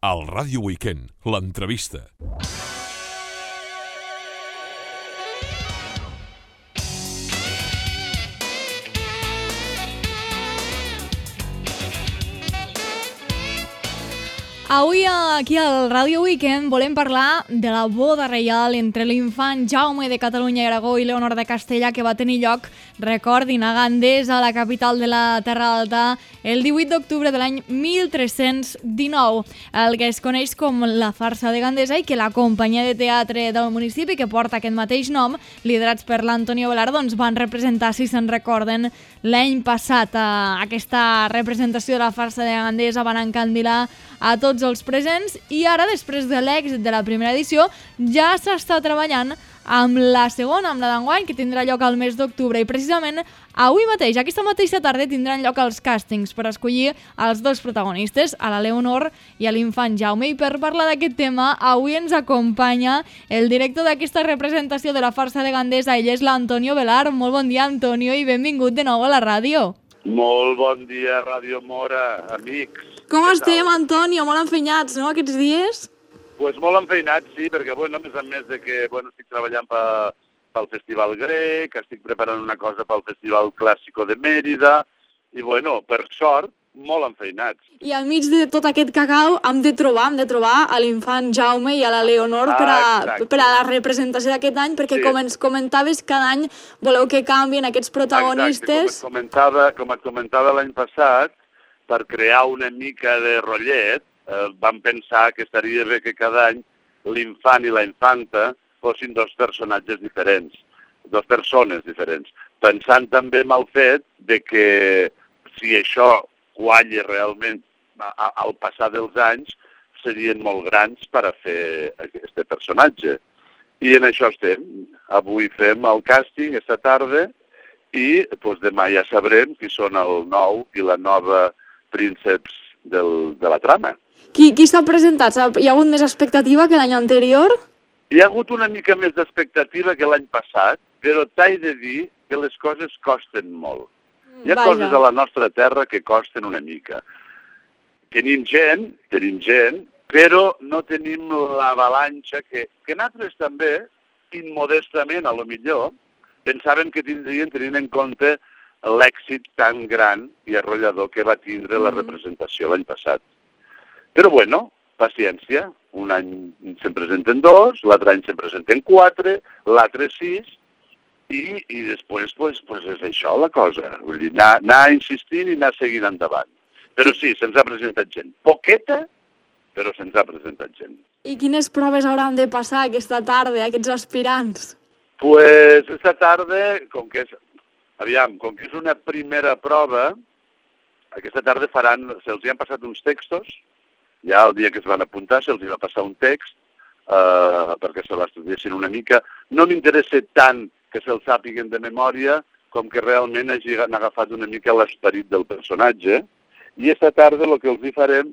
Al Ràdio Weekend, l'entrevista. Avui aquí al Ràdio Weekend volem parlar de la boda reial entre l'infant Jaume de Catalunya i Aragó i Leonor de Castella que va tenir lloc, recordin, a Gandesa, la capital de la Terra Alta, el 18 d'octubre de l'any 1319, el que es coneix com la farsa de Gandesa i que la companyia de teatre del municipi que porta aquest mateix nom, liderats per l'Antonio Velar, doncs van representar, si se'n recorden, l'any passat. Aquesta representació de la farsa de Gandesa van encandilar a tots els presents i ara, després de l'èxit de la primera edició, ja s'està treballant amb la segona, amb la d'enguany, que tindrà lloc al mes d'octubre. I precisament avui mateix, aquesta mateixa tarda, tindran lloc els càstings per escollir els dos protagonistes, a la Leonor i a l'infant Jaume. I per parlar d'aquest tema, avui ens acompanya el director d'aquesta representació de la farsa de Gandesa. Ell és l'Antonio Velar. Molt bon dia, Antonio, i benvingut de nou a la ràdio. Molt bon dia, Ràdio Mora, amics. Com estem, Antonio? Molt enfenyats, no, aquests dies? Pues molt enfeinats, sí, perquè, bueno, a més de que, bueno, estic treballant pel Festival Grec, estic preparant una cosa pel Festival Clàssico de Mèrida, i, bueno, per sort, molt enfeinats. I al mig de tot aquest cacau hem de trobar a l'infant Jaume i a la Leonor per a la representació d'aquest any, perquè com ens comentaves, cada any voleu que canvien aquests protagonistes. Exacte, com et comentava l'any passat, per crear una mica de rotllet, vam pensar que estaria bé que cada any l'infant i la infanta fossin dos personatges diferents, dos persones diferents, pensant també en el fet de que si això qualla realment al passar dels anys, serien molt grans per a fer aquest personatge. I en això estem. Avui fem el càsting esta tarda i demà ja sabrem qui són el nou i la nova prínceps de la trama. Qui s'ha presentat? Hi ha hagut més expectativa que l'any anterior? Hi ha hagut una mica més d'expectativa que l'any passat, però t'he de dir que les coses costen molt. Hi ha coses a la nostra terra que costen una mica. Tenim gent, però no tenim l'avalanxa que nosaltres també, immodestament, a lo millor, pensàvem que tindrien, tenint en compte l'èxit tan gran i arrollador que va tindre la representació l'any passat. Però, bueno, paciència. Un any se'n presenten 2, l'altre any se'n presenten 4, l'altre 6, i després, és això la cosa. Vull dir, anar insistint i anar seguint endavant. Però sí, se'ns ha presentat gent. Poqueta, però se'ns ha presentat gent. I quines proves hauran de passar aquesta tarda, aquests aspirants? Pues, aquesta tarda, com que és una primera prova, aquesta tarda se'ls hi han passat uns textos, ja el dia que es van apuntar se'ls hi va passar un text perquè se l'estudiessin una mica. No m'interessa tant que se'ls sàpiguen de memòria com que realment hagin agafat una mica l'esperit del personatge. I aquesta tarda el que els hi farem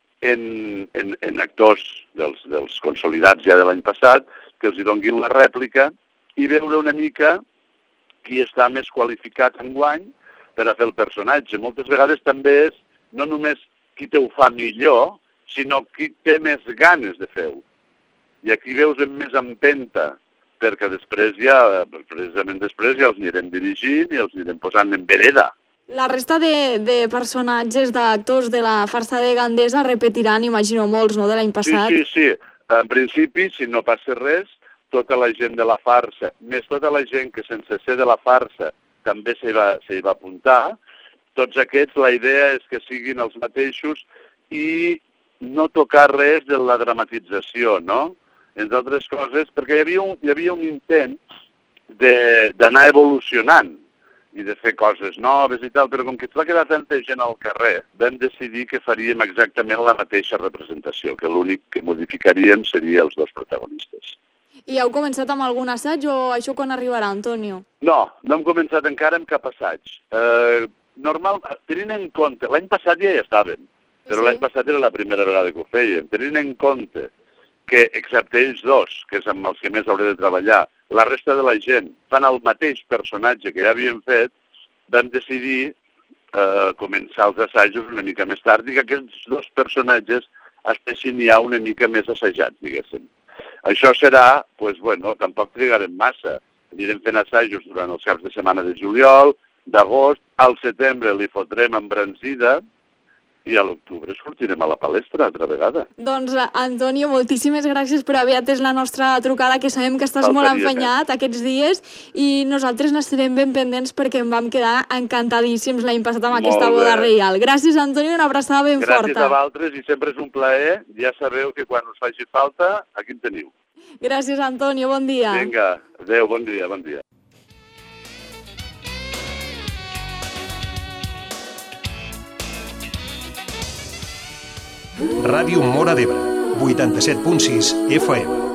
en actors dels consolidats ja de l'any passat, que els hi donguin la rèplica i veure una mica qui està més qualificat enguany per a fer el personatge. Moltes vegades també és no només qui te ho fa millor, sinó qui té més ganes de fer-ho. I aquí veus més empenta, perquè precisament després ja els anirem dirigint i els anirem posant en vereda. La resta de personatges, d'actors de la farsa de Gandesa repetiran, imagino, molts, no?, de l'any passat. Sí. En principi, si no passa res, tota la gent de la farsa, més tota la gent que sense ser de la farsa també s'hi va apuntar, tots aquests, la idea és que siguin els mateixos i no tocar res de la dramatització, no? Entre altres coses, perquè hi havia un intent d'anar evolucionant i de fer coses noves i tal, però com que es va quedar tanta gent al carrer, vam decidir que faríem exactament la mateixa representació, que l'únic que modificaríem seria els dos protagonistes. I heu començat amb algun assaig o això quan arribarà, Antonio? No hem començat encara amb cap assaig. Normal, tenint en compte, l'any passat ja hi estàvem, però l'any passat era la primera vegada que ho fèiem. Tenint en compte que, excepte ells dos, que és amb els que més hauré de treballar, la resta de la gent fan el mateix personatge que ja havíem fet, vam decidir començar els assajos una mica més tard i que aquests dos personatges estiguin ja una mica més assajats, diguéssim. Això serà, doncs, bueno, tampoc trigarem massa. Anirem fent assajos durant els caps de setmana de juliol, d'agost, al setembre li fotrem embranzida i a l'octubre sortirem a la palestra altra vegada. Doncs, Antonio, moltíssimes gràcies per haver atès la nostra trucada, que sabem que estàs molt empenyat aquests dies, i nosaltres n'estarem ben pendents perquè em vam quedar encantadíssims l'any passat amb aquesta boda reial. Gràcies, Antonio, una abraçada ben forta. Gràcies a vosaltres i sempre és un plaer. Ja sabeu que quan us faci falta, aquí em teniu. Gràcies, Antonio, bon dia. Vinga, adeu, bon dia, bon dia. Ràdio Móra d'Ebre, 87.6 FM.